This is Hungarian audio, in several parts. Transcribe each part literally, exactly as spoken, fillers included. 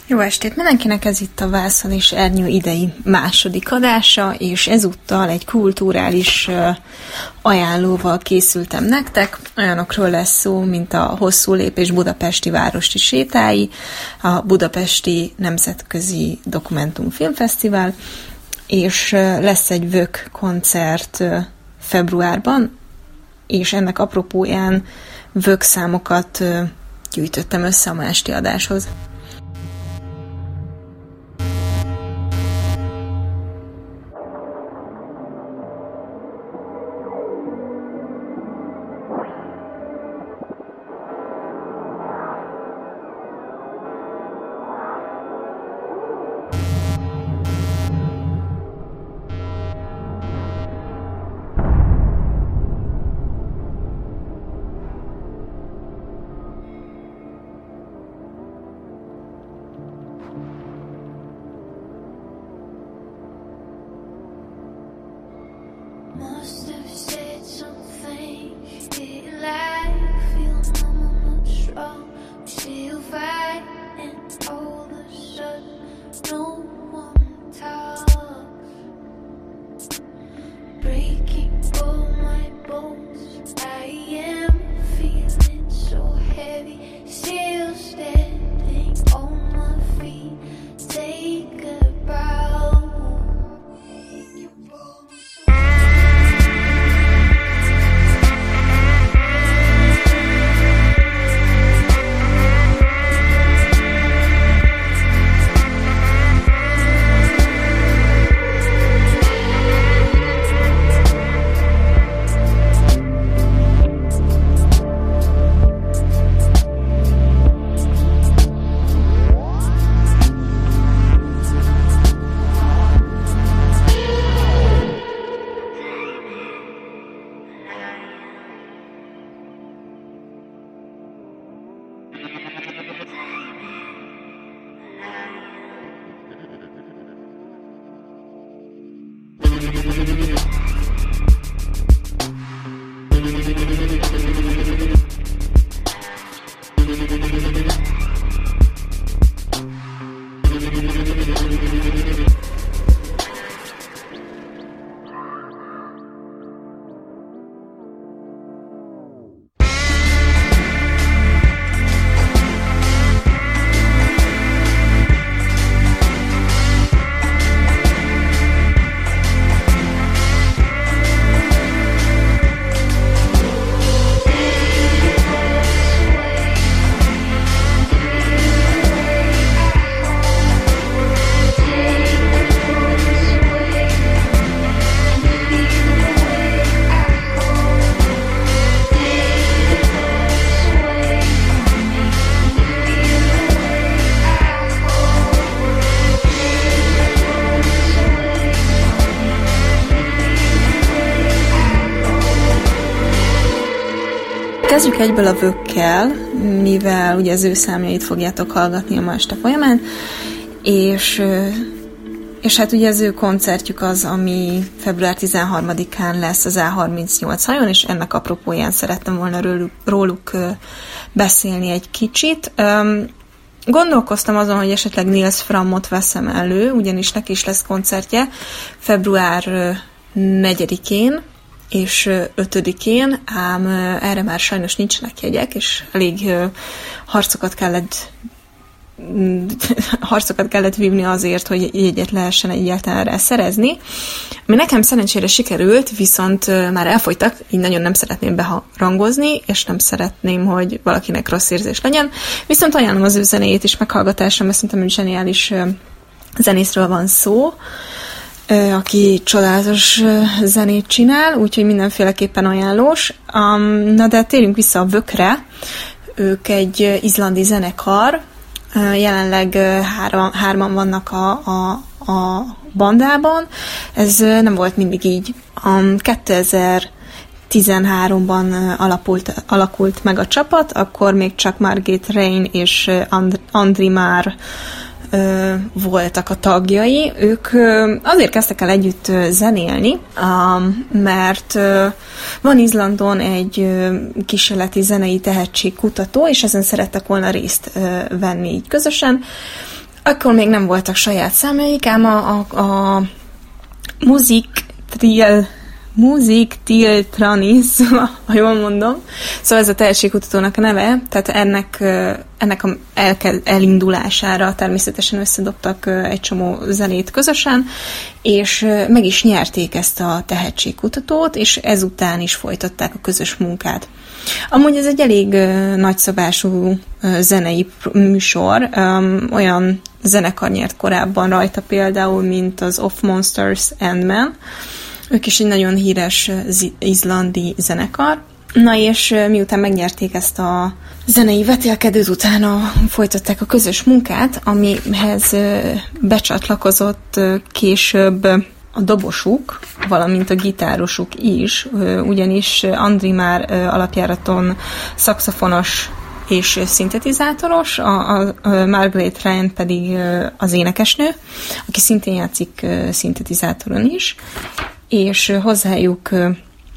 Jó estét mindenkinek, ez itt a Vászon és Ernyő idei második adása, és ezúttal egy kulturális ajánlóval készültem nektek. Olyanokról lesz szó, mint a Hosszú lépés budapesti városi sétái, a Budapesti Nemzetközi Dokumentum Filmfesztivál, és lesz egy vök koncert februárban, és ennek apropóján vök számokat gyűjtöttem össze a ma esti adáshoz. Kezdjük egyből a vökkel, mivel ugye az ő számjait fogjátok hallgatni a ma este folyamán, és, és hát ugye az ő koncertjük az, ami február tizenharmadikán lesz az á harmincnyolc hajón, és ennek apropóján szerettem volna róluk, róluk beszélni egy kicsit. Gondolkoztam azon, hogy esetleg Nils Frammot veszem elő, ugyanis neki is lesz koncertje február negyedikén, és ötödikén, ám erre már sajnos nincsenek jegyek, és elég harcokat kellett harcokat kellett vívni azért, hogy jegyet lehessen egyáltalán rá szerezni. Ami nekem szerencsére sikerült, viszont már elfogytak, így nagyon nem szeretném beharangozni, és nem szeretném, hogy valakinek rossz érzés legyen. Viszont ajánlom az ő zenéjét is meghallgatásra, mert szerintem egy zseniális zenészről van szó, aki csodálatos zenét csinál, úgyhogy mindenféleképpen ajánlós. Um, na de térjünk vissza a vökre. Ők egy izlandi zenekar, jelenleg három, hárman vannak a, a, a bandában. Ez nem volt mindig így. Um, kétezer-tizenháromban alapult, alakult meg a csapat, akkor még csak Margit Rein és And- Andri Már voltak a tagjai. Ők azért kezdtek el együtt zenélni, mert van Izlandon egy kísérleti zenei tehetségkutató, és ezen szerettek volna részt venni így közösen. Akkor még nem voltak saját számaik, ám a, a, a Muzik Triel Muzik Tiltranis, ha jól mondom. Szóval ez a tehetségkutatónak a neve, tehát ennek, ennek a el- elindulására természetesen összedobtak egy csomó zenét közösen, és meg is nyerték ezt a tehetségkutatót, és ezután is folytatták a közös munkát. Amúgy ez egy elég nagyszabású zenei műsor, olyan zenekar nyert korábban rajta például, mint az Of Monsters and Men. Ők is egy nagyon híres izlandi zenekar. Na és miután megnyerték ezt a zenei vetélkedőt, utána folytatták a közös munkát, amihez becsatlakozott később a dobosuk, valamint a gitárosuk is, ugyanis Andri már alapjáraton szaxofonos és szintetizátoros, a, a, a Margaret Ryan pedig az énekesnő, aki szintén játszik szintetizátoron is, és hozzájuk ö,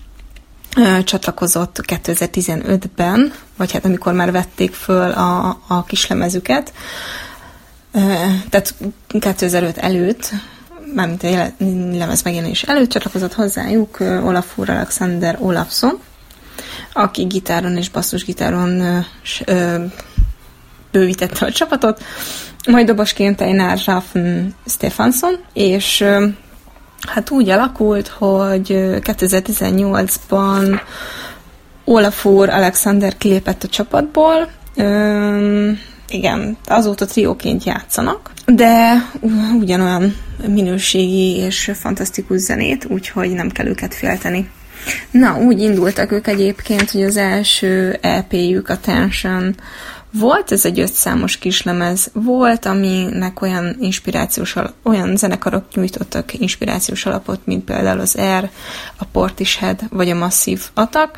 ö, csatlakozott kétezer-tizenötben, vagy hát amikor már vették föl a, a kislemezüket, ö, tehát kétezer-öt előtt, mármint a lemez megjelenés előtt csatlakozott hozzájuk ö, Olafur Alexander Olafsson, aki gitáron és basszusgitáron ö, ö, bővítette a csapatot, majd dobosként Einar Rafn Stefansson, és ö, hát úgy alakult, hogy kétezer-tizennyolcban Olafur Alexander kilépett a csapatból, Üm, igen, azóta trióként játszanak, de ugyanolyan minőségi és fantasztikus zenét, úgyhogy nem kell őket félteni. Na, úgy indultak ők egyébként, hogy az első é pé-jük, a Tension volt, ez egy ötszámos kislemez volt, aminek olyan inspirációs, olyan zenekarok nyújtottak inspirációs alapot, mint például az Air, a Portishead vagy a Massive Attack,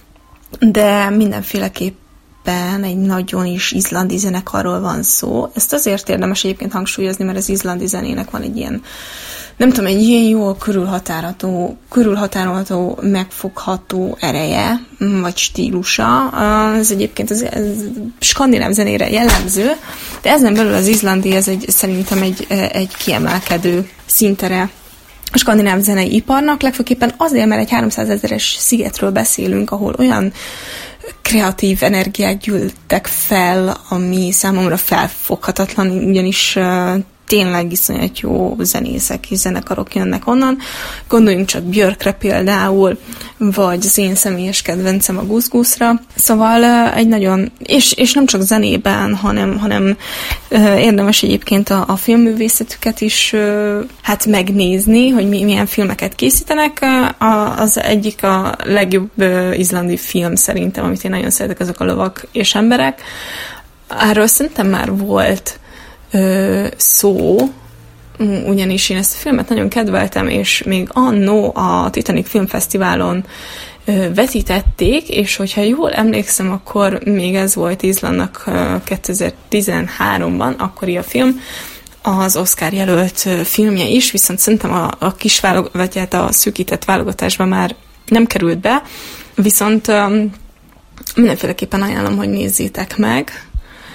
de mindenféleképpen egy nagyon is izlandi zenekarról van szó. Ezt azért érdemes egyébként hangsúlyozni, mert az izlandi zenének van egy ilyen, nem tudom, egy ilyen jól körülhatárolható, körülhatárolható, megfogható ereje, vagy stílusa. Ez egyébként az ez skandináv zenére jellemző, de ezen belül az izlandi, ez egy, szerintem egy, egy kiemelkedő szintere a skandináv zenei iparnak, legfőképpen azért, mert egy háromszázezeres szigetről beszélünk, ahol olyan kreatív energiák gyűltek fel, ami számomra felfoghatatlan, ugyanis tényleg iszonyat jó zenészek és zenekarok jönnek onnan. Gondoljunk csak Björkre például, vagy az én személyes kedvencem a Guzguzra. Szóval egy nagyon, és, és nem csak zenében, hanem, hanem érdemes egyébként a, a filmművészetüket is hát megnézni, hogy mi, milyen filmeket készítenek. A, az egyik a legjobb izlandi film szerintem, amit én nagyon szeretek, azok a Lovak és emberek. Erről szerintem már volt Ö, szó, ugyanis én ezt a filmet nagyon kedveltem, és még annó a Titanic Filmfesztiválon ö, vetítették, és hogyha jól emlékszem, akkor még ez volt Izlandnak ö, kétezer-tizenháromban, akkori a film, az Oscar jelölt ö, filmje is, viszont szerintem a, a kis válog- vagy hát a szűkített válogatásban már nem került be, viszont ö, mindenféleképpen ajánlom, hogy nézzétek meg.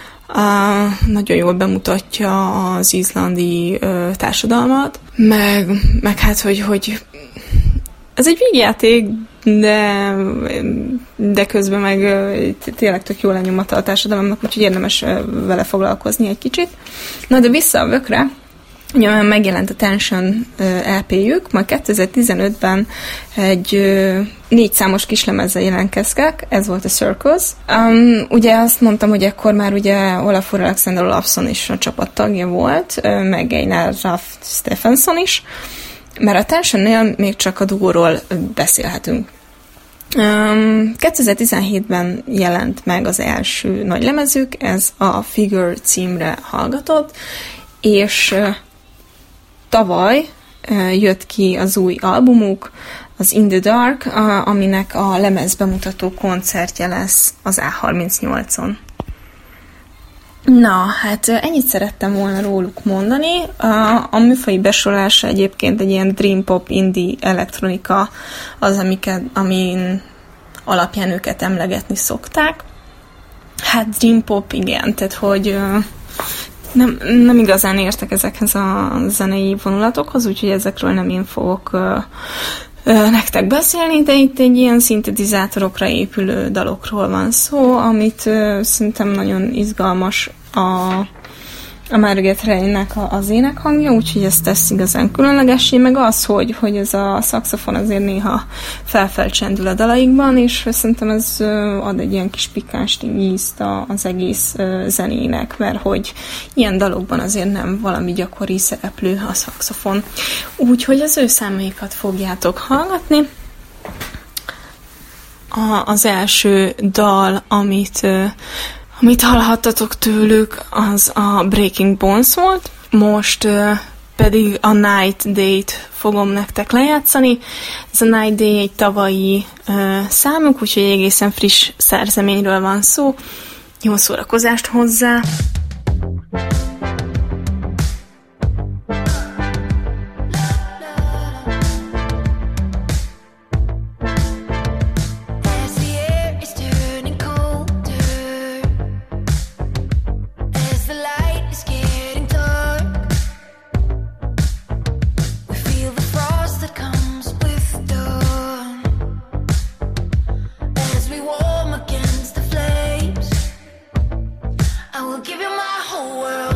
Uh, nagyon jól bemutatja az izlandi uh, társadalmat, meg, meg hát, hogy, hogy ez egy vígjáték, de, de közben meg uh, tényleg tök jó lenyomata a társadalomnak, úgyhogy érdemes uh, vele foglalkozni egy kicsit. Na, de vissza a vökre, ugye megjelent a Tension é pé-jük, majd kétezer-tizenötben egy uh, négy számos kislemezzel jelentkeztek, ez volt a Circles. Um, ugye azt mondtam, hogy ekkor már ugye Olafur Alexander Olafsson is a csapat tagja volt, uh, meg Einar Rafn Stefansson is, mert a Tensionnél még csak a duóról beszélhetünk. Um, kétezer-tizenhétben jelent meg az első nagy lemezük, ez a Figure címre hallgatott, és uh, tavaly uh, jött ki az új albumuk, az In the Dark, uh, aminek a lemezbemutató koncertje lesz az á harmincnyolcon. Na, hát ennyit szerettem volna róluk mondani. A, a műfaji besorolása egyébként egy ilyen dream pop, indie elektronika az, amiket, amin alapján őket emlegetni szokták. Hát dream pop, igen, tehát hogy Nem, nem igazán értek ezekhez a zenei vonulatokhoz, úgyhogy ezekről nem én fogok uh, uh, nektek beszélni, de itt egy ilyen szintetizátorokra épülő dalokról van szó, amit uh, szerintem nagyon izgalmas a a Margaret Raynek az énekhangja, úgyhogy ezt tesz igazán különlegessé, meg az, hogy, hogy ez a szaxofon azért néha felfelcsendül a dalaikban, és szerintem ez ad egy ilyen kis pikáns ízt az egész zenének, mert hogy ilyen dalokban azért nem valami gyakori szereplő a szaxofon. Úgyhogy az ő számaikat fogjátok hallgatni. A, az első dal, amit Amit hallhattatok tőlük, az a Breaking Bones volt, most uh, pedig a Night Day-t fogom nektek lejátszani. Ez a Night Day egy tavalyi uh, számuk, úgyhogy egészen friss szerzeményről van szó. Jó szórakozást hozzá! Give you my whole world.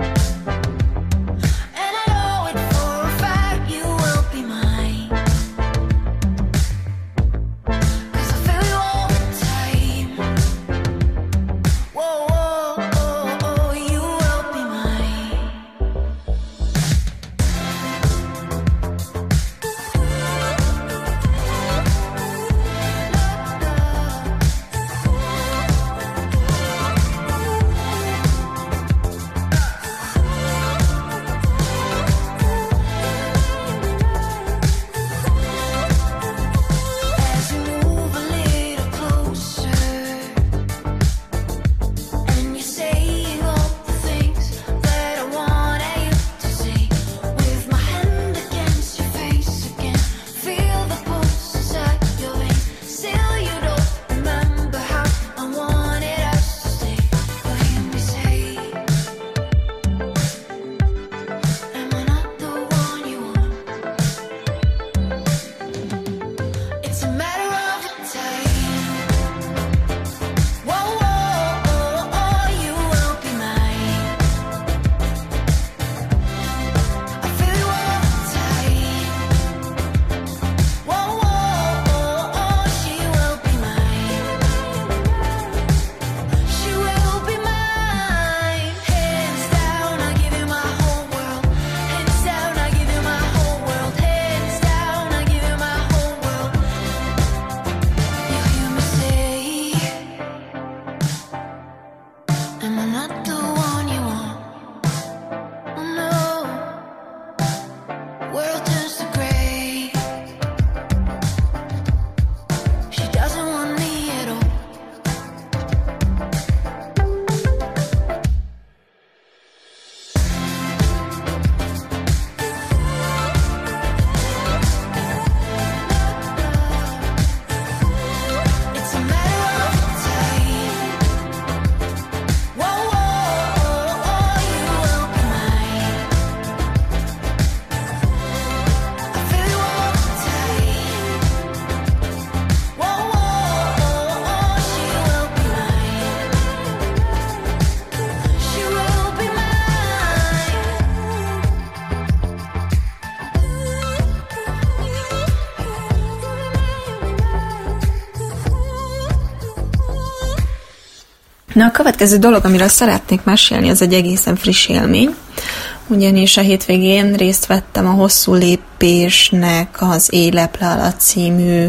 Na, a következő dolog, amiről szeretnék mesélni, az egy egészen friss élmény, ugyanis a hétvégén részt vettem a Hosszú lépésnek az Éj leple alatt című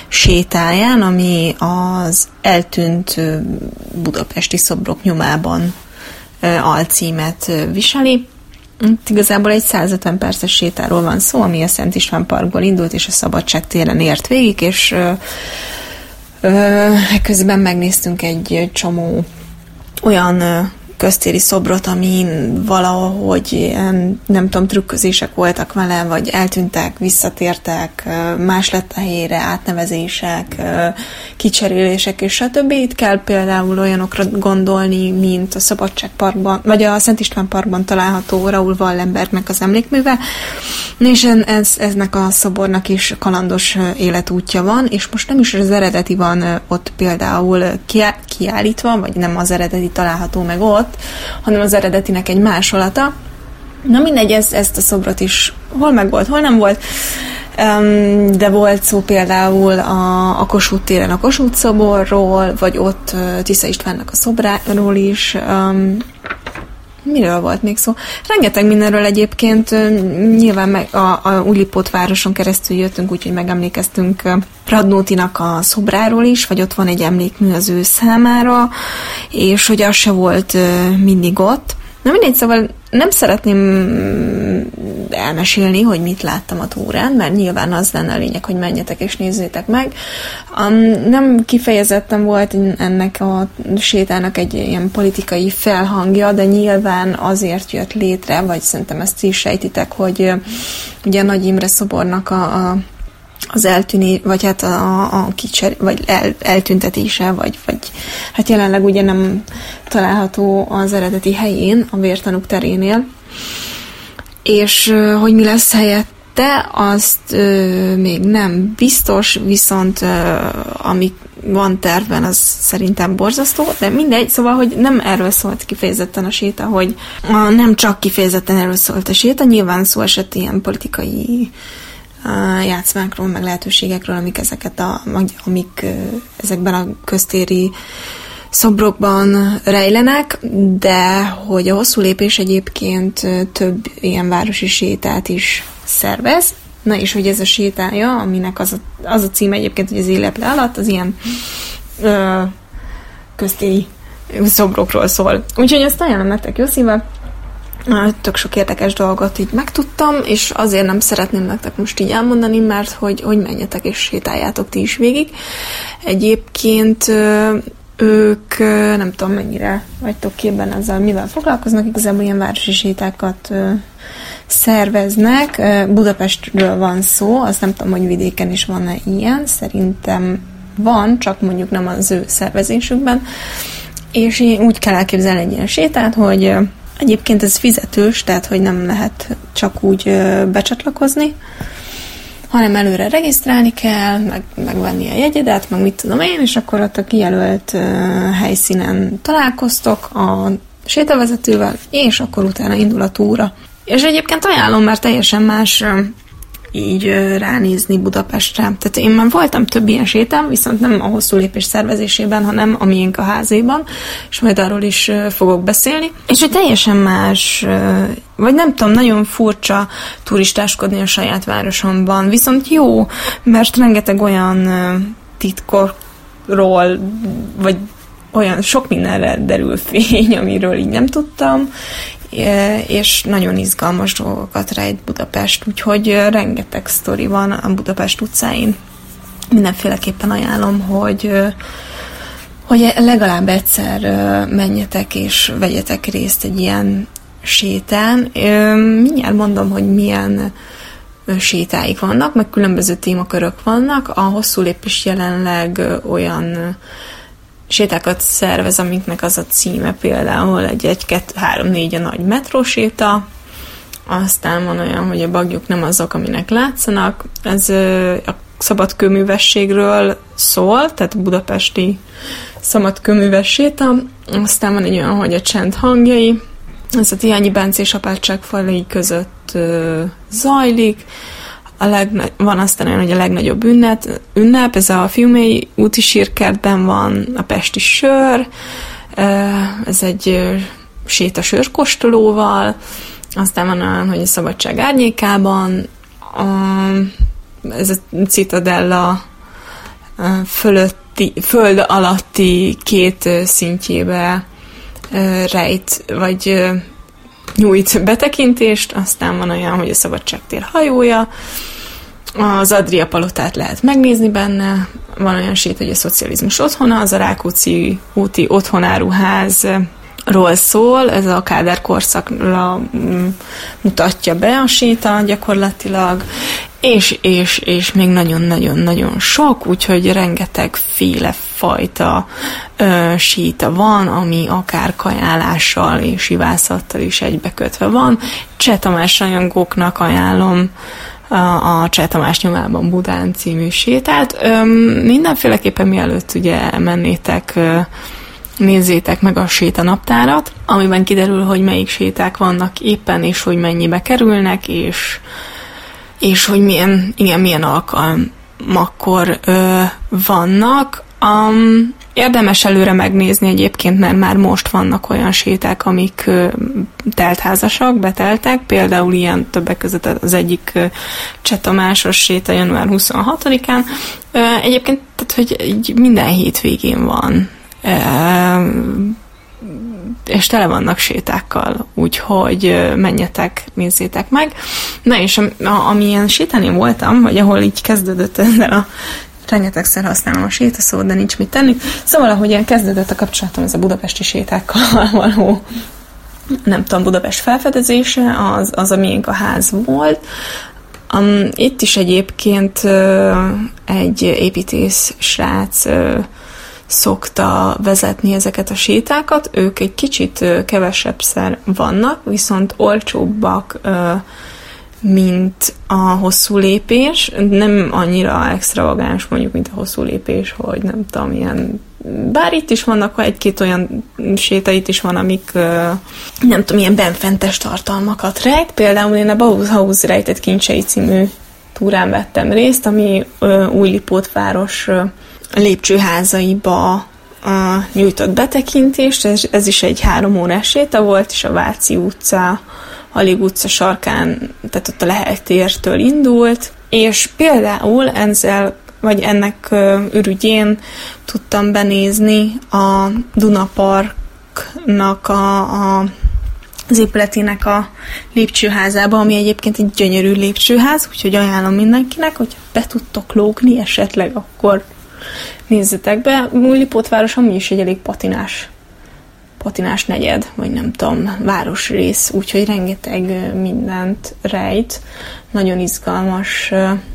sétáján, ami az eltűnt budapesti szobrok nyomában alcímet viseli. Itt igazából egy száz ötven perces sétáról van szó, ami a Szent István Parkból indult, és a Szabadság téren ért végig, és ö, ö, közben megnéztünk egy csomó olyan ö, köztéri szobrot, amin valahogy nem tudom, trükközések voltak vele, vagy eltűntek, visszatértek, más lett a helyére, átnevezések, kicserélések és stb. Itt kell például olyanokra gondolni, mint a Szabadságparkban, vagy a Szent István Parkban található Raoul Wallenbergnek az emlékműve, és ez, eznek a szobornak is kalandos életútja van, és most nem is az eredeti van ott például kiállítva, vagy nem az eredeti található meg ott, hanem az eredetinek egy másolata. Na mindegy, ez, ezt a szobrot is hol meg volt, hol nem volt, um, de volt szó például a, a Kossuth téren a Kossuth szoborról, vagy ott uh, Tisza Istvánnak a szobráról is. Um, miről volt még szó? Rengeteg mindenről egyébként, uh, nyilván meg a, a Újlipót városon keresztül jöttünk, úgyhogy megemlékeztünk uh, Radnótinak a szobráról is, vagy ott van egy emlékmű az ő számára, és hogy az se volt uh, mindig ott. Na mindegy, szóval nem szeretném elmesélni, hogy mit láttam a túrán, mert nyilván az lenne a lényeg, hogy menjetek és nézzétek meg. Um, nem kifejezetten volt ennek a sétának egy ilyen politikai felhangja, de nyilván azért jött létre, vagy szerintem ezt is sejtitek, hogy ugye a Nagy Imre szobornak a, a az eltűné, vagy hát a, a kicser, vagy el, eltüntetése, vagy, vagy hát jelenleg ugye nem található az eredeti helyén, a vértanúk terénél. És hogy mi lesz helyette, azt ö, még nem biztos, viszont ö, ami van tervben, az szerintem borzasztó, de mindegy, szóval, hogy nem erről szólt kifejezetten a séta, hogy a, nem csak kifejezetten erről szólt a séta, nyilván szó esett ilyen politikai játszmákról, meg lehetőségekről, amik ezeket a, amik ezekben a köztéri szobrokban rejlenek, de hogy a Hosszú Lépés egyébként több ilyen városi sétát is szervez. Na és hogy ez a sétája, aminek az a, az a cím egyébként, hogy az Éleple alatt, az ilyen ö, köztéri szobrokról szól. Úgyhogy ezt ajánlom nektek jó szívvel. Tök sok érdekes dolgot így megtudtam, és azért nem szeretném nektek most így elmondani, mert hogy, hogy menjetek és sétáljátok ti is végig. Egyébként ők nem tudom mennyire vagytok képben ezzel, mivel foglalkoznak, igazából ilyen városi sétákat szerveznek. Budapestről van szó, azt nem tudom, hogy vidéken is van-e ilyen, szerintem van, csak mondjuk nem az ő szervezésükben. És úgy kell elképzelni egy ilyen sétát, hogy egyébként ez fizetős, tehát hogy nem lehet csak úgy ö, becsatlakozni, hanem előre regisztrálni kell, meg, megvenni a jegyedet, meg mit tudom én, és akkor ott a kijelölt ö, helyszínen találkoztok a sétavezetővel, és akkor utána indul a túra. És egyébként ajánlom, mert teljesen más ö, így ö, ránézni Budapestre. Tehát én már voltam több ilyen sétám, viszont nem a Hosszú Lépés szervezésében, hanem a miénk a házéban, és majd arról is ö, fogok beszélni. És hogy teljesen más, ö, vagy nem tudom, nagyon furcsa turistáskodni a saját városomban, viszont jó, mert rengeteg olyan ö, titkokról, vagy olyan sok mindenre derül fény, amiről így nem tudtam, és nagyon izgalmas dolgokat rejt Budapest, úgyhogy rengeteg sztori van a Budapest utcáin. Mindenféleképpen ajánlom, hogy, hogy legalább egyszer menjetek és vegyetek részt egy ilyen sétán. Mindjárt mondom, hogy milyen sétáik vannak, meg különböző témakörök vannak. A Hosszú Lépés jelenleg olyan sétákat szervez, amiknek az a címe például egy, egy, kettő, három, négy a nagy metróséta, aztán van olyan, hogy a bagyok nem azok, aminek látszanak, ez a szabadkőművességről szól, tehát budapesti szabadkőműves séta, aztán van egy olyan, hogy a csend hangjai, ez a Tihanyi Bencés apátság falai között zajlik, A legnagy- van aztán olyan, hogy a legnagyobb ünnep, ünnep ez a Fiumei úti sírkertben van, a Pesti sör, ez egy séta sörkóstolóval, aztán van olyan, hogy a Szabadság árnyékában, a, ez a Citadella fölötti, föld alatti két szintjébe rejt, vagy nyújt betekintést, aztán van olyan, hogy a Szabadságtér hajója, az Adria palotát lehet megnézni benne, van olyan sét, hogy a szocializmus otthona, az a Rákóczi úti otthonáruházról szól, ez a Kádár korszakra mutatja be a séta gyakorlatilag, és, és, és még nagyon-nagyon-nagyon sok, úgyhogy rengetegféle fajta ö, séta van, ami akár kajálással és ivászattal is egybekötve van. Cseh Tamás rajongóknak ajánlom a Cseh Tamás nyomában Budán című sétát. Ö, mindenféleképpen mielőtt ugye mennétek, ö, nézzétek meg a sétanaptárat, amiben kiderül, hogy melyik séták vannak éppen, és hogy mennyibe kerülnek, és és hogy milyen, igen, milyen alkalmakkor ö, vannak. Um, érdemes előre megnézni egyébként, mert már most vannak olyan séták, amik ö, teltházasak, beteltek, például ilyen többek között az egyik ö, Cseh Tamásos séta január huszonhatodikán. Ö, egyébként, tehát, hogy így minden hétvégén van. Ö, és tele vannak sétákkal, úgyhogy menjetek, nézzétek meg. Na és amilyen sétán én voltam, vagy ahol így kezdődött ezzel a rengetegszer használom a sétaszót, de nincs mit tenni. Szóval, ahogyan kezdődött a kapcsolatom ez a budapesti sétákkal való, nem tudom, Budapest felfedezése, az, az a miénk a ház volt. Um, itt is egyébként uh, egy építész srác uh, szokta vezetni ezeket a sétákat. Ők egy kicsit kevesebbszer vannak, viszont olcsóbbak, mint a hosszú lépés. Nem annyira extravagáns mondjuk, mint a hosszú lépés, hogy nem tudom, ilyen... Bár itt is vannak egy-két olyan séta, itt is van, amik nem tudom, ilyen benfentes tartalmakat rejt. Például én a Bauhaus rejtett kincsei című túrán vettem részt, ami Újlipótváros lépcsőházaiba uh, nyújtott betekintést. Ez, ez is egy három órás séta volt, és a Váci utca, Halig utca sarkán, tehát ott a Lehel tértől indult, és például ezzel, vagy ennek uh, ürügyén tudtam benézni a Dunaparknak a, a az épületének a lépcsőházába, ami egyébként egy gyönyörű lépcsőház, úgyhogy ajánlom mindenkinek, hogy be tudtok lógni esetleg, akkor nézzetek be. Újlipótváros amúgy is egy elég patinás, patinás negyed, vagy nem tudom, városrész, úgyhogy rengeteg mindent rejt. Nagyon izgalmas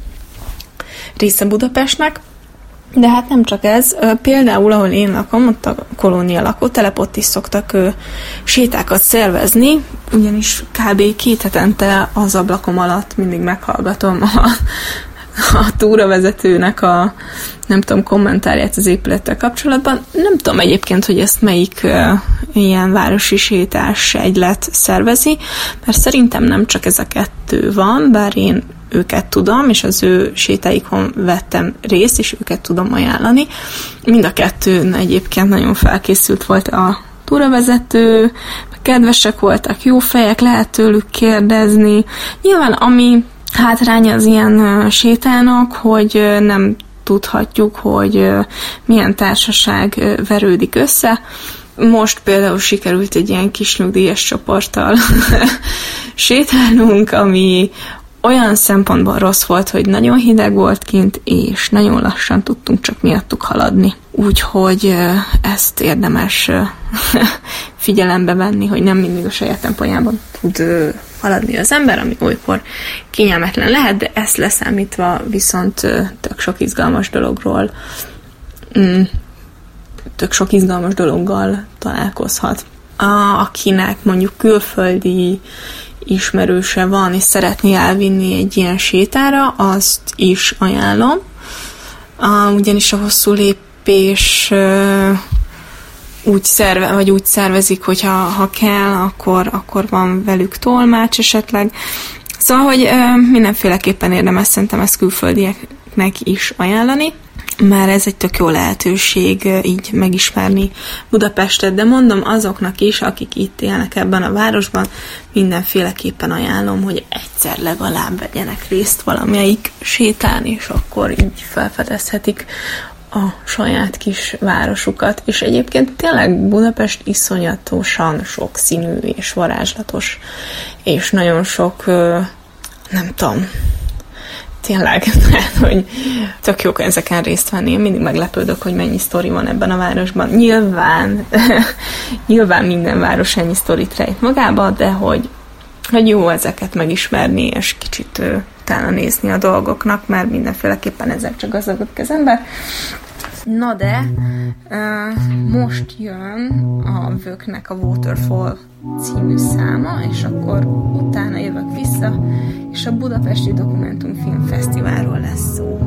része Budapestnek. De hát nem csak ez. Például, ahol én lakom, ott a Kolónia lakótelep, ott is szoktak ö, sétákat szervezni, ugyanis kb. két hetente az ablakom alatt mindig meghallgatom a, a túravezetőnek a, nem tudom, kommentárját az épülettel kapcsolatban. Nem tudom egyébként, hogy ezt melyik ö, ilyen városi sétás egylet szervezi, mert szerintem nem csak ez a kettő van, bár én őket tudom, és az ő sétáikon vettem részt, és őket tudom ajánlani. Mind a kettőn egyébként nagyon felkészült volt a túravezető, kedvesek voltak, jó fejek, lehet tőlük kérdezni. Nyilván ami hátránya az ilyen sétának, hogy nem tudhatjuk, hogy milyen társaság verődik össze. Most például sikerült egy ilyen kis nyugdíjas csoporttal sétálnunk, ami olyan szempontból rossz volt, hogy nagyon hideg volt kint, és nagyon lassan tudtunk csak miattuk haladni. Úgyhogy ezt érdemes figyelembe venni, hogy nem mindig a saját tempójában tud haladni az ember, ami olykor kényelmetlen lehet, de ezt leszámítva viszont tök sok izgalmas dologról, tök sok izgalmas dologgal találkozhat. A, akinek mondjuk külföldi ismerőse van, és szeretné elvinni egy ilyen sétára, azt is ajánlom. Uh, ugyanis a hosszú lépés uh, úgy szerve, vagy úgy szervezik, hogy ha, ha kell, akkor, akkor van velük tolmács esetleg. Szóval, hogy uh, mindenféleképpen érdemes szerintem ezt külföldieknek is ajánlani, mert ez egy tök jó lehetőség így megismerni Budapestet, de mondom azoknak is, akik itt élnek ebben a városban, mindenféleképpen ajánlom, hogy egyszer legalább vegyenek részt valamelyik sétán, és akkor így felfedezhetik a saját kis városukat. És egyébként tényleg Budapest iszonyatosan sokszínű és varázslatos, és nagyon sok, nem tudom, tényleg, hogy tök jók ezeken részt venni. Én mindig meglepődök, hogy mennyi sztori van ebben a városban. Nyilván, nyilván minden város ennyi sztorit rejt magába, de hogy, hogy jó ezeket megismerni, és kicsit utána nézni a dolgoknak, mert mindenféleképpen ezzel csak gazdagodik az ember. Na de, uh, most jön a Vöknek a Waterfall című száma, és akkor utána jövök vissza, és a Budapesti Dokumentumfilm Fesztiválról lesz szó.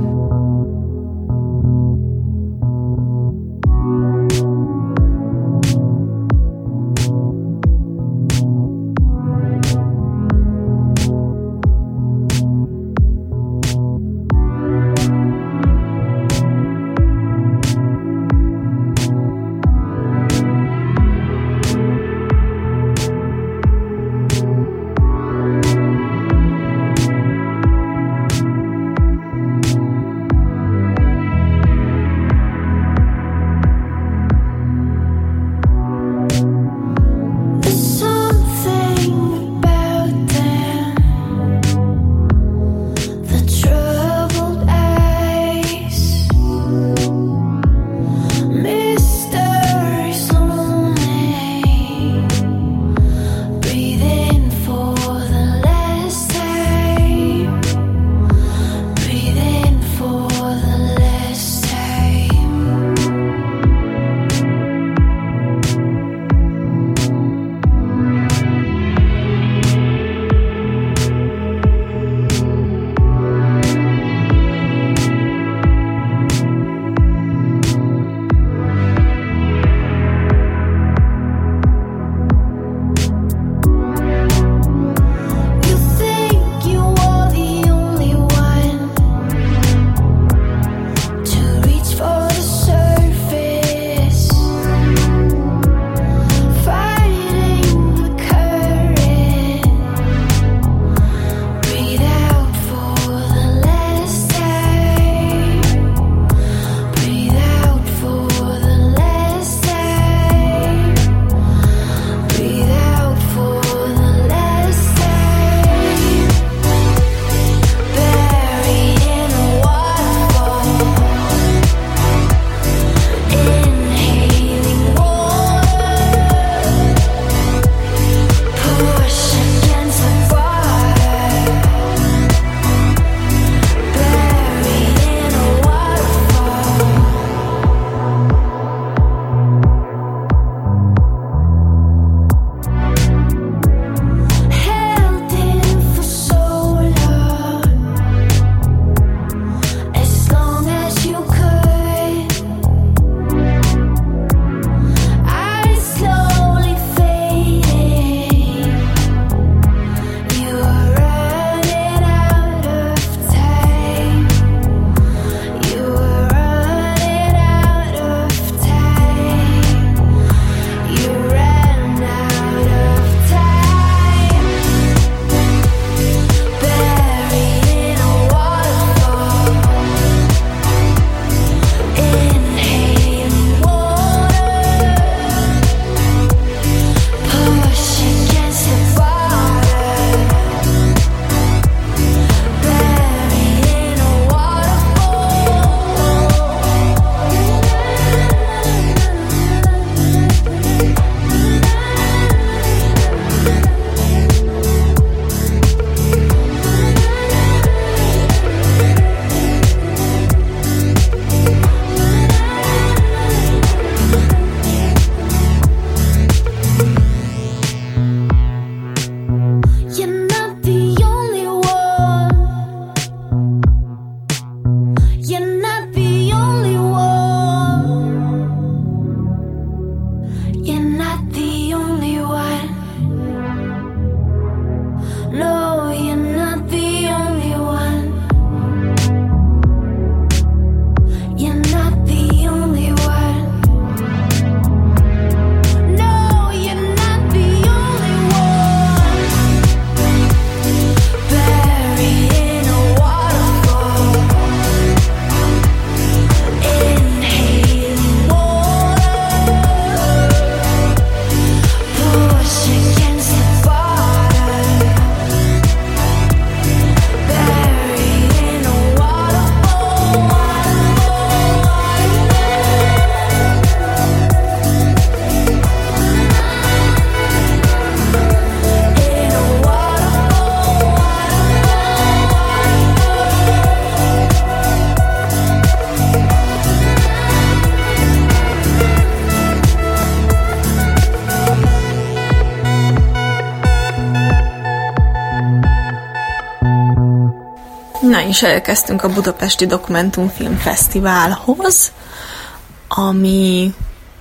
Na és elkezdtünk a Budapesti Dokumentumfilm Fesztiválhoz, ami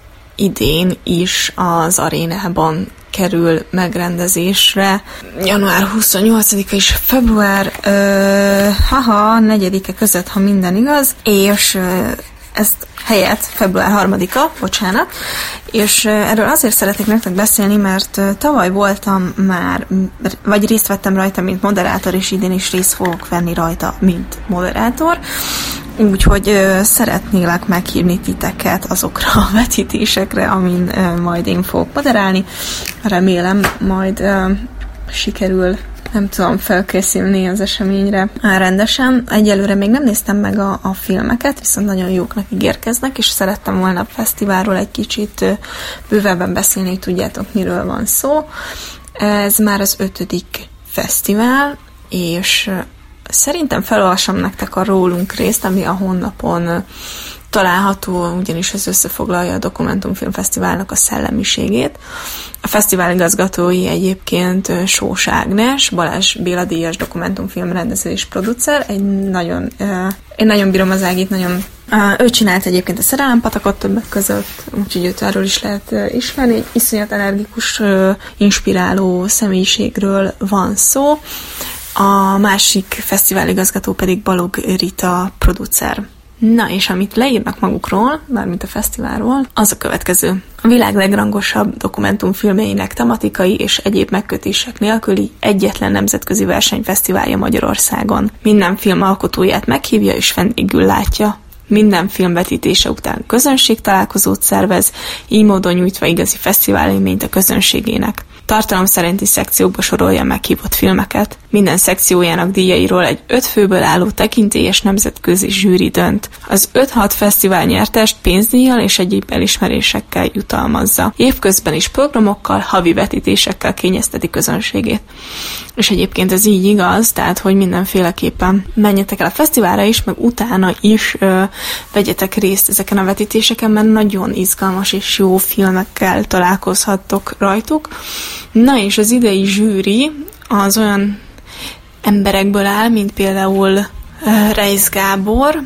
idén is az Arénában kerül megrendezésre. január huszonnyolcadika és február ö, haha, negyedike között, ha minden igaz, és ö, ezt helyett február harmadika, bocsánat, és erről azért szeretnék nektek beszélni, mert tavaly voltam már, vagy részt vettem rajta, mint moderátor, és idén is részt fogok venni rajta, mint moderátor, úgyhogy szeretnélek meghívni titeket azokra a vetítésekre, amin majd én fogok moderálni. Remélem majd sikerül, nem tudom, felkészülni az eseményre rendesen. Egyelőre még nem néztem meg a, a filmeket, viszont nagyon jóknak ígérkeznek, és szerettem volna a fesztiválról egy kicsit bővebben beszélni, hogy tudjátok, miről van szó. Ez már az ötödik fesztivál, és szerintem felolvasom nektek a rólunk részt, ami a honlapon található, ugyanis ez összefoglalja a Dokumentumfilm Fesztiválnak a szellemiségét. A fesztivál igazgatói egyébként Sós Ágnes, Balázs Béla díjas dokumentumfilm rendező és producer. Egy nagyon, uh, én nagyon bírom az Ágit, nagyon uh, ő csinált egyébként a Szerelempatakot többek között, úgyhogy őt erről is lehet uh, ismerni. Egy iszonyat energikus, uh, inspiráló személyiségről van szó. A másik fesztiváligazgató pedig Balog Rita producer. Na, és amit leírnak magukról, mármint a fesztiválról, az a következő. A világ legrangosabb dokumentumfilmjeinek tematikai és egyéb megkötések nélküli egyetlen nemzetközi versenyfesztiválja Magyarországon. Minden film alkotóját meghívja és vendégül látja. Minden film vetítése után közönségtalálkozót szervez, így módon nyújtva igazi fesztiválélményt a közönségének. Tartalom szerinti szekciókba sorolja meghívott filmeket. Minden szekciójának díjairól egy öt főből álló tekintélyes nemzetközi zsűri dönt. Az öt-hat fesztivál nyertest pénzdíjjal és egyéb elismerésekkel jutalmazza. Évközben is programokkal, havi vetítésekkel kényezteti közönségét. És egyébként ez így igaz, tehát hogy mindenféleképpen menjetek el a fesztiválra is, meg utána is ö, vegyetek részt ezeken a vetítéseken, mert nagyon izgalmas és jó filmekkel találkozhattok rajtuk. Na és az idei zsűri az olyan emberekből áll, mint például uh, Reisz Gábor,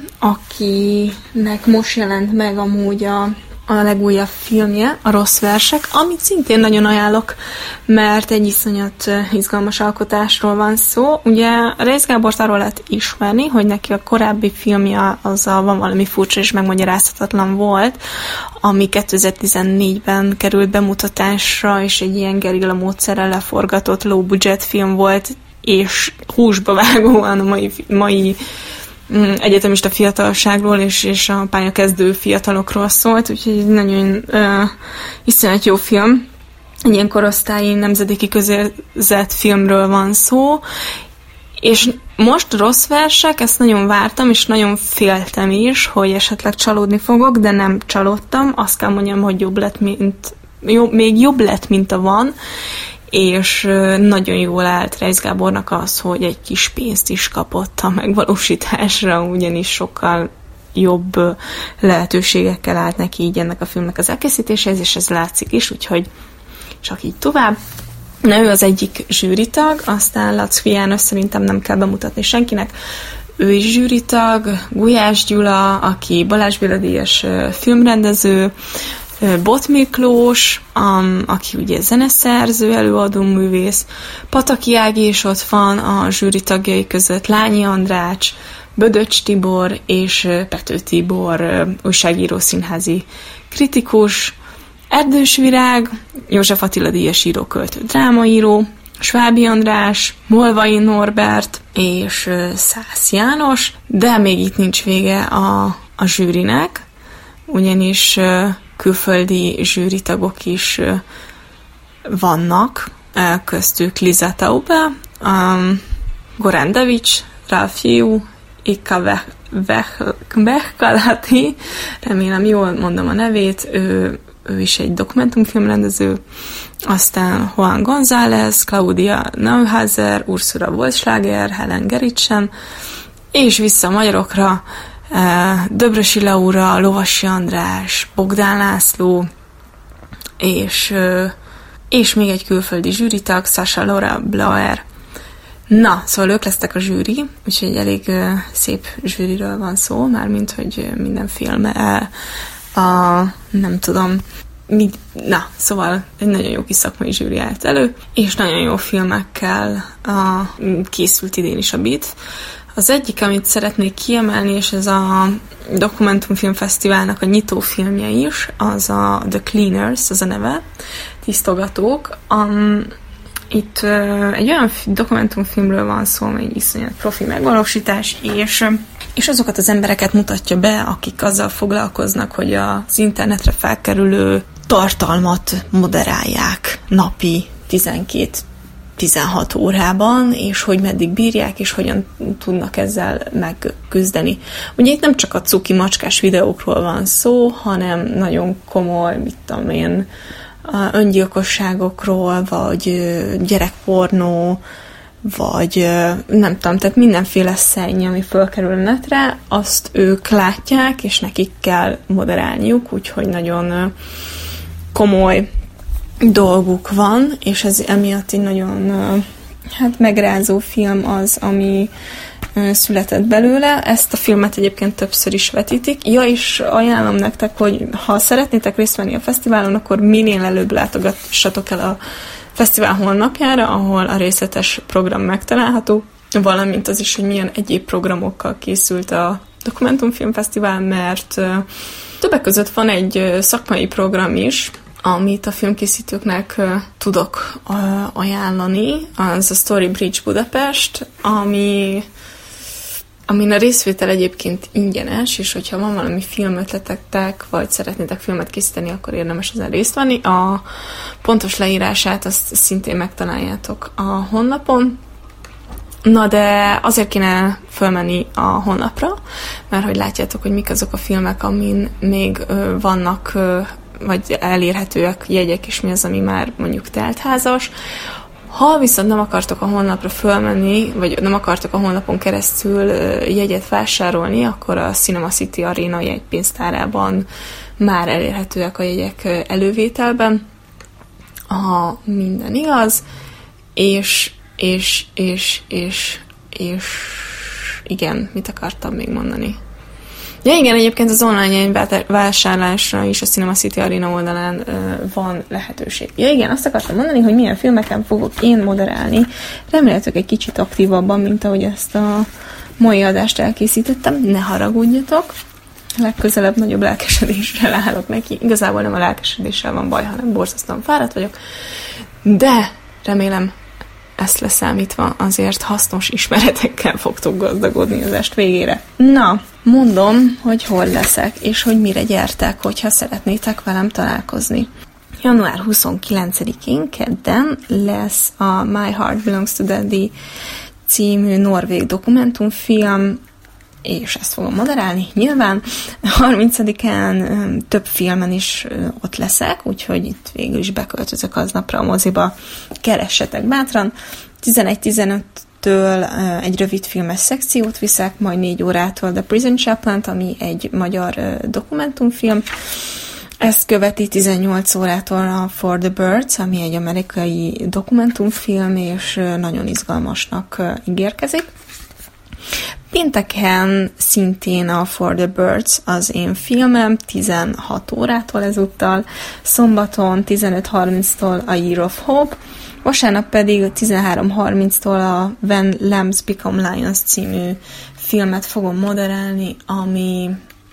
akinek most jelent meg amúgy a, a legújabb filmje, a Rossz versek, amit szintén nagyon ajánlok, mert egy iszonyat uh, izgalmas alkotásról van szó. Ugye Reisz Gábort arról lehet ismerni, hogy neki a korábbi filmje azzal van valami furcsa és megmagyarázhatatlan volt, ami kétezer-tizennégyben került bemutatásra, és egy ilyen gerilla módszerrel leforgatott low budget film volt, és húsba vágóan a mai, mai egyetemista fiatalságról és, és a pályakezdő fiatalokról szólt, úgyhogy egy nagyon uh, iszonyat jó film. Egy ilyen korosztályi nemzedéki közérzett filmről van szó, és most Rossz versek, ezt nagyon vártam, és nagyon féltem is, hogy esetleg csalódni fogok, de nem csalódtam. Azt kell mondjam, hogy jobb lett, mint, jobb, még jobb lett, mint a van, és nagyon jól állt Reisz Gábornak az, hogy egy kis pénzt is kapott a megvalósításra, ugyanis sokkal jobb lehetőségekkel állt neki így ennek a filmnek az elkészítéséhez, és ez látszik is, úgyhogy csak így tovább. Na, ő az egyik zsűritag, aztán Lackfi János szerintem nem kell bemutatni senkinek. Ő is zsűritag, Gulyás Gyula, aki Balázs Béla díjas filmrendező, Bot Miklós, um, aki ugye zeneszerző, előadó művész, Pataki Ági is ott van a zsűri tagjai között, Lányi Andrács, Bödöcs Tibor és Pető Tibor, újságíró, színházi kritikus, Erdős Virág, József Attila díjas íróköltő, drámaíró, Svábi András, Molvai Norbert és Szász János, de még itt nincs vége a, a zsűrinek, ugyanis külföldi zsűritagok is vannak, köztük Liza Taube, um, Goran Devics, Ralf Fiú, Ika Vehkalati, remélem jól mondom a nevét, ő, ő is egy dokumentumfilmrendező, aztán Juan González, Claudia Neuhauser, Ursula Wolfschlager, Helen Gerritsen, és vissza a magyarokra, Döbrösi Laura, Lovasi András, Bogdán László, és, és még egy külföldi zsűritag, Sasha Laura Blauer. Na, szóval ők lesznek a zsűri, úgyhogy elég uh, szép zsűriről van szó, mármint, hogy minden filme a, nem tudom, mi, na, szóval egy nagyon jó kis szakmai zsűri állt elő, és nagyon jó filmekkel a, készült idén is a Beat. Az egyik, amit szeretnék kiemelni, és ez a Dokumentumfilmfesztiválnak a nyitófilmje is, az a The Cleaners, az a neve, tisztogatók. Um, itt uh, egy olyan dokumentumfilmről van szó, amely egy iszonyat profi megvalósítás, és, és azokat az embereket mutatja be, akik azzal foglalkoznak, hogy az internetre felkerülő tartalmat moderálják napi tizenkét-tizenhat órában, és hogy meddig bírják, és hogyan tudnak ezzel megküzdeni. Ugye itt nem csak a cuki macskás videókról van szó, hanem nagyon komoly, mit tudom én, öngyilkosságokról, vagy gyerekpornó, vagy nem tudom, tehát mindenféle szenny, ami fölkerül a netre, azt ők látják, és nekik kell moderálniuk, úgyhogy nagyon komoly dolguk van, és ez emiatt egy nagyon hát megrázó film az, ami született belőle. Ezt a filmet egyébként többször is vetítik. Ja, és ajánlom nektek, hogy ha szeretnétek részt venni a fesztiválon, akkor minél előbb látogassatok el a fesztivál honlapjára, ahol a részletes program megtalálható, valamint az is, hogy milyen egyéb programokkal készült a Dokumentumfilmfesztivál, mert többek között van egy szakmai program is, amit a filmkészítőknek uh, tudok uh, ajánlani, az a Story Bridge Budapest, ami amin a részvétel egyébként ingyenes, és hogyha van valami filmötletektek, vagy szeretnétek filmet készíteni, akkor érdemes ezen részt venni. A pontos leírását azt szintén megtaláljátok a honlapon. Na, de azért kéne fölmenni a honlapra, mert hogy látjátok, hogy mik azok a filmek, amin még ö, vannak ö, vagy elérhetőek jegyek, és mi az, ami már mondjuk teltházas. Ha viszont nem akartok a honlapra fölmenni, vagy nem akartok a honlapon keresztül jegyet vásárolni, akkor a Cinema City Arena jegypénztárában már elérhetőek a jegyek elővételben, ha minden igaz, és, és, és, és, és igen, mit akartam még mondani? Ja igen, egyébként az online jegyvásárlásra is a Cinema City Arena oldalán uh, van lehetőség. Ja igen, azt akartam mondani, hogy milyen filmeken fogok én moderálni. Remélhetőleg egy kicsit aktívabban, mint ahogy ezt a mai adást elkészítettem. Ne haragudjatok. Legközelebb nagyobb lelkesedéssel állok neki. Igazából nem a lelkesedéssel van baj, hanem borzasztóan fáradt vagyok. De remélem, ezt leszámítva azért hasznos ismeretekkel fogtok gazdagodni az est végére. Na, mondom, hogy hol leszek, és hogy mire gyertek, hogyha szeretnétek velem találkozni. január huszonkilencedikén kedden lesz a My Heart Belongs to Daddy című norvég dokumentumfilm, és ezt fogom moderálni, nyilván. harmincadikán több filmen is ott leszek, úgyhogy itt végül is beköltözök aznapra a moziba, keressetek bátran. tizenegy-tizenöttől egy rövid filmes szekciót viszek, majd négy órától The Prison Chaplain, ami egy magyar dokumentumfilm. Ezt követi tizennyolc órától a For the Birds, ami egy amerikai dokumentumfilm, és nagyon izgalmasnak ígérkezik. Pénteken szintén a For the Birds az én filmem, tizenhat órától ezúttal, szombaton tizenöt harminctól a Year of Hope, vasárnap pedig tizenhárom harminctól a When Lambs Become Lions című filmet fogom moderálni, ami,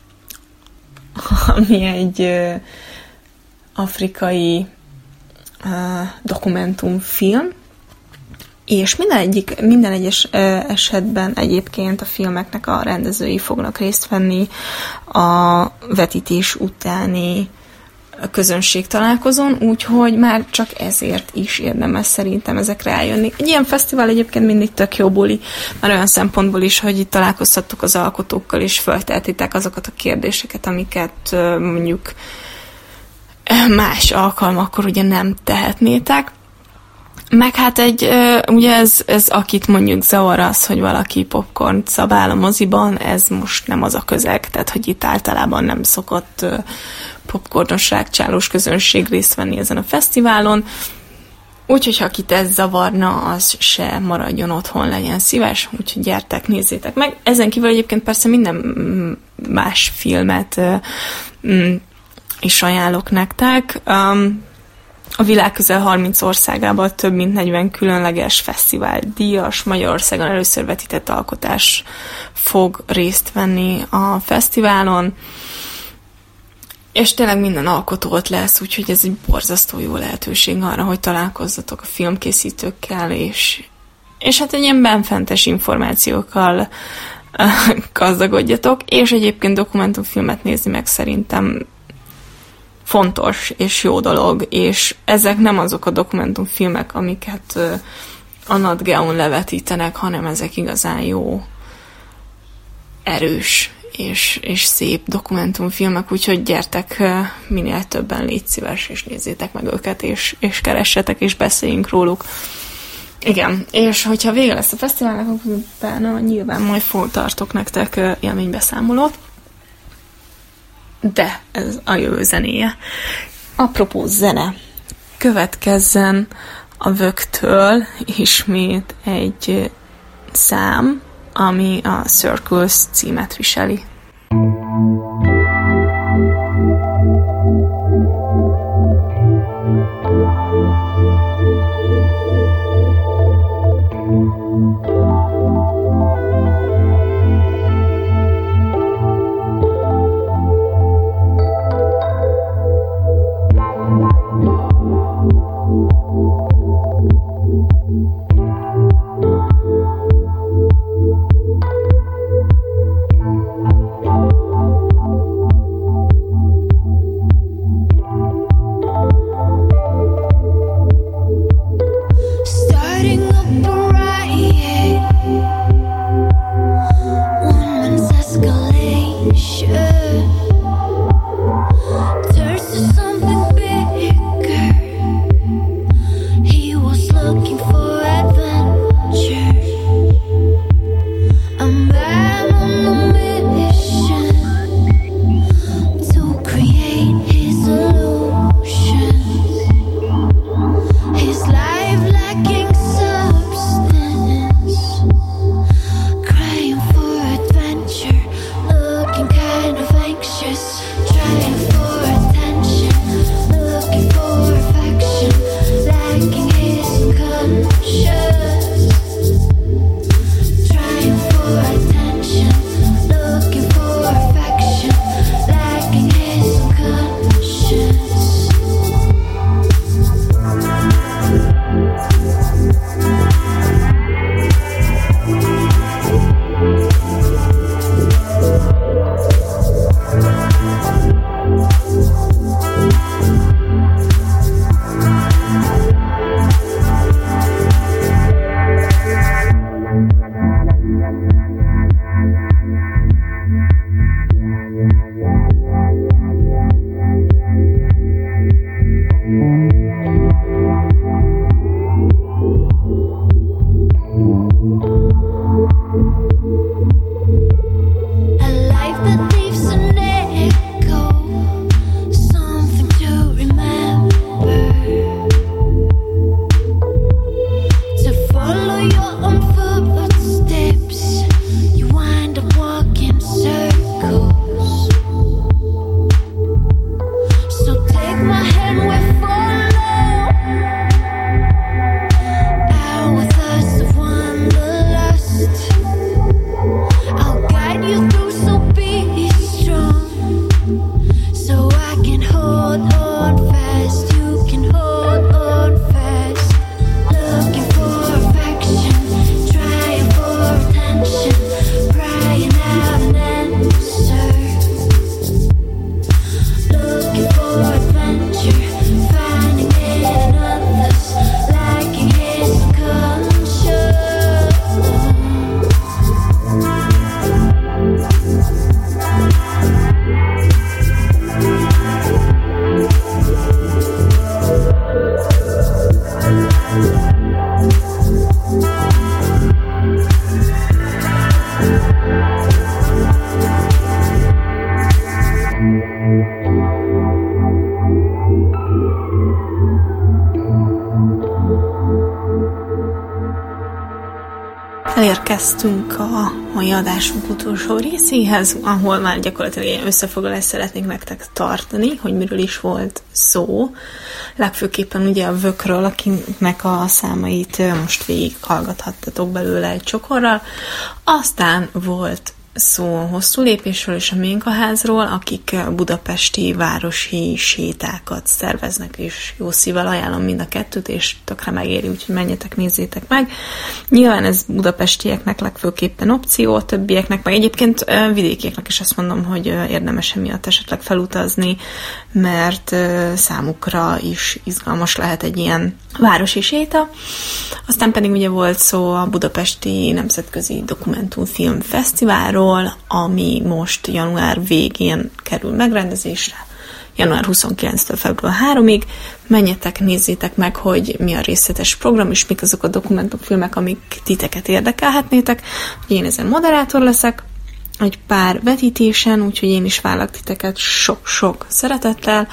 ami egy uh, afrikai uh, dokumentumfilm, és minden, egyik, minden egyes esetben egyébként a filmeknek a rendezői fognak részt venni a vetítés utáni közönség találkozón, úgyhogy már csak ezért is érdemes szerintem ezekre eljönni. Egy ilyen fesztivál egyébként mindig tök jó buli, már olyan szempontból is, hogy itt találkozhattok az alkotókkal, és felteltitek azokat a kérdéseket, amiket mondjuk más alkalmakkor ugye nem tehetnétek. Meg hát egy, ugye ez, ez akit mondjuk zavar az, hogy valaki popcornt szabál a moziban, ez most nem az a közeg, tehát hogy itt általában nem szokott popcornos rákcsálós közönség részt venni ezen a fesztiválon. Úgyhogy ha akit ez zavarna, az se maradjon otthon, legyen szíves, úgyhogy gyertek, nézzétek meg. Ezen kívül egyébként persze minden más filmet is ajánlok nektek. A világ közel harminc országában több mint negyven különleges fesztivál díjas, Magyarországon először vetített alkotás fog részt venni a fesztiválon, és tényleg minden alkotó ott lesz, úgyhogy ez egy borzasztó jó lehetőség arra, hogy találkozzatok a filmkészítőkkel, és, és hát egy ilyen benfentes információkkal gazdagodjatok, és egyébként dokumentumfilmet nézni meg szerintem fontos és jó dolog, és ezek nem azok a dokumentumfilmek, amiket a Nat Geon levetítenek, hanem ezek igazán jó, erős és, és szép dokumentumfilmek, úgyhogy gyertek minél többen, légy szíves, és nézzétek meg őket, és, és keressetek, és beszéljünk róluk. Igen, és hogyha vége lesz a fesztiválnak, akkor utána nyilván majd tartok nektek élménybeszámolót, de ez a jövő zenéje. Apropó zene, következzen a Vögtől ismét egy szám, ami a Circles címet viseli. Starting up a riot. Elérkeztünk a mai adásunk utolsó részéhez, ahol már gyakorlatilag egy összefoglalást szeretnék nektek tartani, hogy miről is volt szó. Legfőképpen ugye a vökről, akinek a számait most végig hallgathattatok belőle egy csokorral. Aztán volt szó a hosszú lépésről és a Ménkaházról, akik budapesti városi sétákat szerveznek, és jó szívvel ajánlom mind a kettőt, és tökre megéri, úgyhogy menjetek, nézzétek meg. Nyilván ez budapestieknek legfőképpen opció, többieknek, meg egyébként vidékieknek is azt mondom, hogy érdemes emiatt esetleg felutazni, mert számukra is izgalmas lehet egy ilyen városi séta. Aztán pedig ugye volt szó a Budapesti Nemzetközi Dokumentumfilm Fesztiválról, ami most január végén kerül megrendezésre, január huszonkilencedikétől február harmadikáig. Menjetek, nézzétek meg, hogy mi a részletes program, és mik azok a dokumentumfilmek, amik titeket érdekelhetnétek. Én ezen moderátor leszek, egy pár vetítésen, úgyhogy én is várlak titeket sok-sok szeretettel.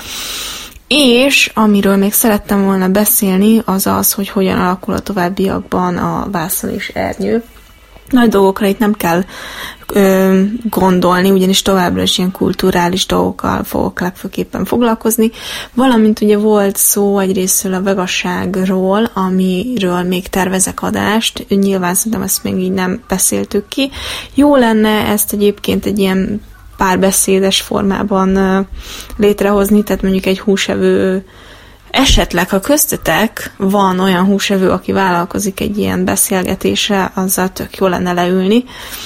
És amiről még szerettem volna beszélni, az az, hogy hogyan alakul a továbbiakban a Vászon és Ernyő. Nagy dolgokra itt nem kell ö, gondolni, ugyanis továbbra is ilyen kulturális dolgokkal fogok legfőképpen foglalkozni. Valamint ugye volt szó egyrésztről a vegaságról, amiről még tervezek adást. Nyilván szerintem ezt még így nem beszéltük ki. Jó lenne ezt egyébként egy ilyen párbeszédes formában létrehozni, tehát mondjuk egy húsevő, esetleg, ha köztetek van olyan húsevő, aki vállalkozik egy ilyen beszélgetésre, azzal tök jó lenne leülni,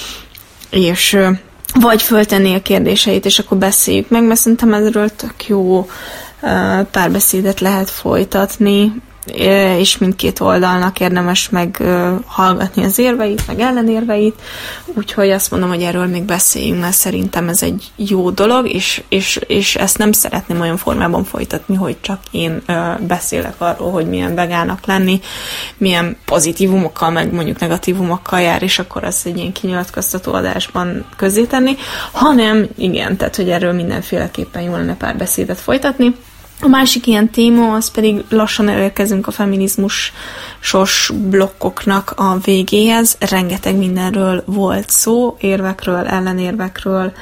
és vagy föltenni a kérdéseit, és akkor beszéljük meg, mert szerintem ezről tök jó párbeszédet lehet folytatni, és mindkét oldalnak érdemes meg hallgatni az érveit, meg ellenérveit, úgyhogy azt mondom, hogy erről még beszéljünk, mert szerintem ez egy jó dolog, és, és, és ezt nem szeretném olyan formában folytatni, hogy csak én beszélek arról, hogy milyen vegának lenni, milyen pozitívumokkal, meg mondjuk negatívumokkal jár, és akkor azt egy ilyen kinyilatkoztató adásban közzétenni, hanem igen, tehát, hogy erről mindenféleképpen jó lenne pár beszédet folytatni. A másik ilyen téma, az pedig lassan elérkezünk a feminizmusos blokkoknak a végéhez. Rengeteg mindenről volt szó, érvekről, ellenérvekről,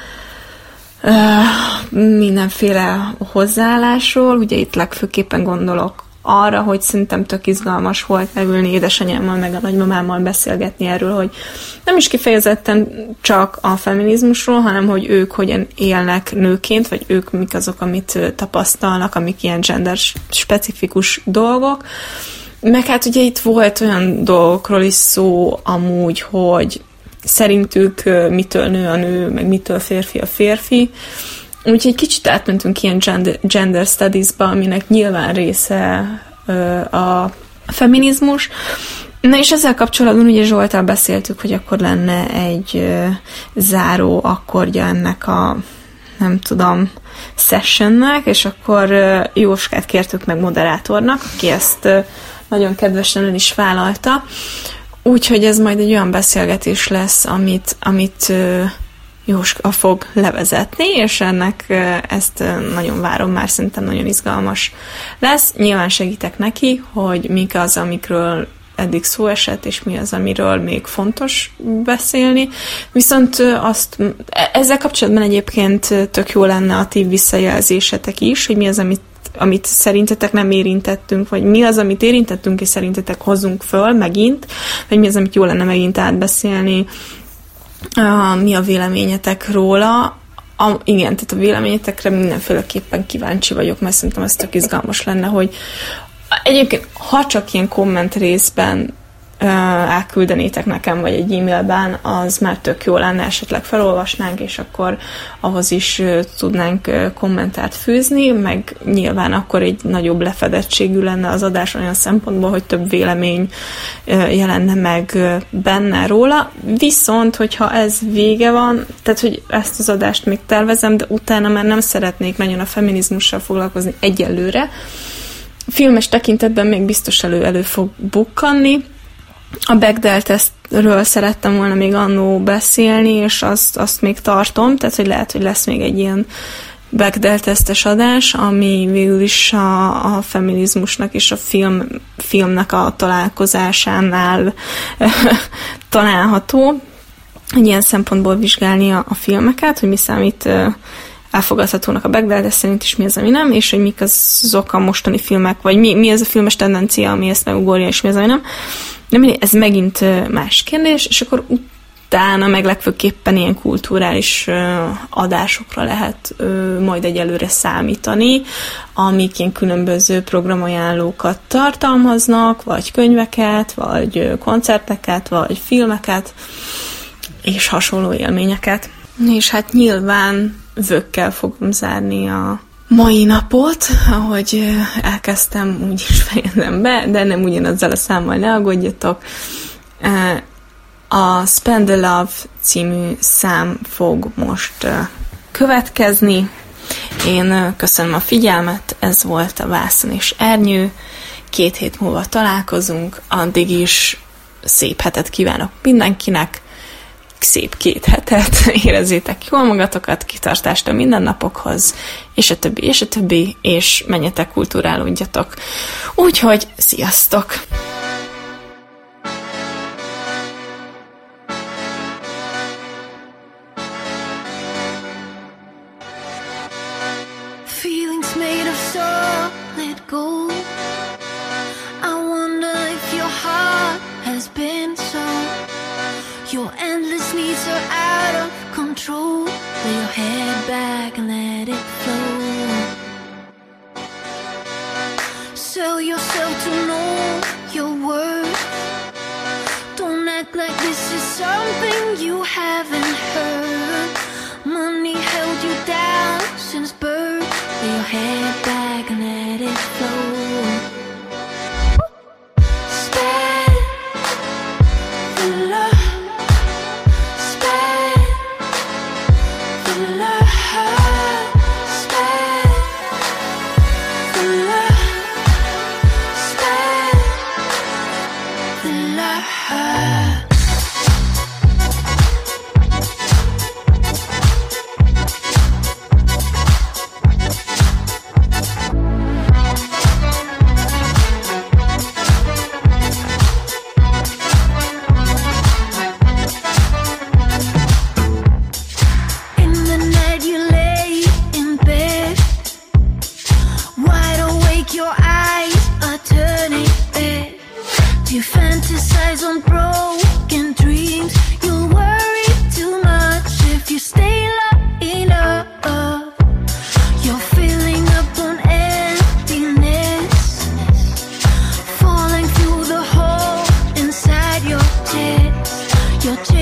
mindenféle hozzáállásról. Ugye itt legfőképpen gondolok arra, hogy szerintem tök izgalmas volt leülni édesanyámmal, meg a nagymamámmal beszélgetni erről, hogy nem is kifejezetten csak a feminizmusról, hanem hogy ők hogyan élnek nőként, vagy ők mik azok, amit tapasztalnak, amik ilyen gender specifikus dolgok. Meg hát ugye itt volt olyan dolgokról is szó amúgy, hogy szerintük mitől nő a nő, meg mitől férfi a férfi. Úgyhogy kicsit átmentünk ilyen gender, gender studies-ba, aminek nyilván része ö, a feminizmus. Na és ezzel kapcsolatban ugye Zsolttal beszéltük, hogy akkor lenne egy ö, záró akkordja ennek a, nem tudom, sessionnek, és akkor ö, Jóskát kértük meg moderátornak, aki ezt ö, nagyon kedvesen ön is vállalta. Úgyhogy ez majd egy olyan beszélgetés lesz, amit, amit ö, Jóska fog levezetni, és ennek ezt nagyon várom, már szerintem nagyon izgalmas lesz. Nyilván segítek neki, hogy mik az, amikről eddig szó esett, és mi az, amiről még fontos beszélni. Viszont azt, ezzel kapcsolatban egyébként tök jó lenne a ti visszajelzésetek is, hogy mi az, amit amit szerintetek nem érintettünk, vagy mi az, amit érintettünk, és szerintetek hozzunk föl megint, vagy mi az, amit jó lenne megint átbeszélni, Uh, mi a véleményetek róla. A, igen, tehát a véleményetekre mindenféleképpen kíváncsi vagyok, mert szerintem ez tök izgalmas lenne, hogy egyébként, ha csak ilyen komment részben uh, elküldenétek nekem, vagy egy e-mailben, az már tök jó lenne, esetleg felolvasnánk, és akkor ahhoz is uh, tudnánk uh, kommentárt fűzni, meg nyilván akkor egy nagyobb lefedettségű lenne az adás olyan szempontból, hogy több vélemény uh, jelenne meg uh, benne róla. Viszont, hogyha ez vége van, tehát, hogy ezt az adást még tervezem, de utána már nem szeretnék nagyon a feminizmussal foglalkozni egyelőre. Filmes tekintetben még biztos elő, elő fog bukkanni. A Bechdel tesztről szerettem volna még annó beszélni, és azt, azt még tartom, tehát hogy lehet, hogy lesz még egy ilyen Bechdel tesztes adás, ami végül is a, a feminizmusnak és a film, filmnek a találkozásánál található, hogy ilyen szempontból vizsgálni a, a filmeket, hogy mi számít uh, elfogadhatónak a background szerint is, mi az, ami nem, és hogy mik azok a mostani filmek, vagy mi, mi az a filmes tendencia, ami ezt megugorja, és mi az, ami nem. De ez megint uh, más kérdés, és akkor utána meg legfőképpen ilyen kulturális uh, adásokra lehet uh, majd egyelőre számítani, amik ilyen különböző programajánlókat tartalmaznak, vagy könyveket, vagy uh, koncerteket, vagy filmeket, és hasonló élményeket. És hát nyilván vökkel fogom zárni a mai napot, ahogy elkezdtem, úgy is fejezem be, de nem ugyanazzal a számmal, ne aggódjatok. A Spend the Love című szám fog most következni. Én köszönöm a figyelmet, ez volt a Vászon és Ernyő. Két hét múlva találkozunk, addig is szép hetet kívánok mindenkinek, szép két hetet, érezzétek jól magatokat, kitartást a mindennapokhoz, és a többi, és a többi, és menjetek, kulturálódjatok. Úgyhogy sziasztok! Feelings made of solid gold. I wonder if your heart has been sold. Your endless needs are out of control. Lay your head back and let it flow. Sell yourself to know your worth. Don't act like this is something you haven't heard. Money held you down since birth. Lay your head back and let it flow. Spend the love. Your